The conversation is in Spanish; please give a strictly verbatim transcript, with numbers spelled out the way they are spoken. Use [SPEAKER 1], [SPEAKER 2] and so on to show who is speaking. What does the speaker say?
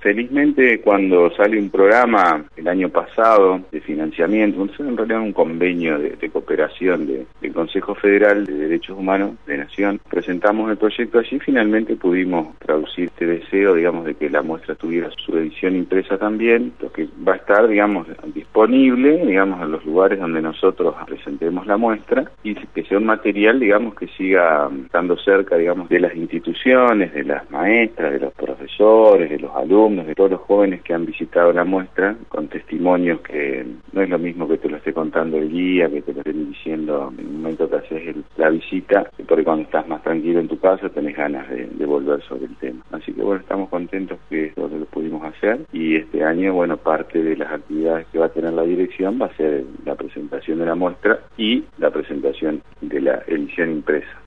[SPEAKER 1] Felizmente, cuando sale un programa el año pasado de financiamiento, en realidad un convenio de, de cooperación de, del Consejo Federal de Derechos Humanos de Nación, presentamos el proyecto allí y finalmente pudimos traducir este deseo, digamos, de que la muestra tuviera su edición impresa también, lo que va a estar, digamos, disponible, digamos, en los lugares donde nosotros presentemos la muestra y que sea un material, digamos, que siga estando cerca, digamos, de las instituciones, de las maestras, de los profesores, de los alumnos, de todos los jóvenes que han visitado la muestra, con testimonios que no es lo mismo que te lo esté contando el guía, que te lo estén diciendo en el momento que haces el, la visita, porque cuando estás más tranquilo en tu casa tenés ganas de, de volver sobre el tema. Así que bueno, estamos contentos que esto lo pudimos hacer y este año, bueno, parte de las actividades que va a tener la dirección va a ser la presentación de la muestra y la presentación de la edición impresa.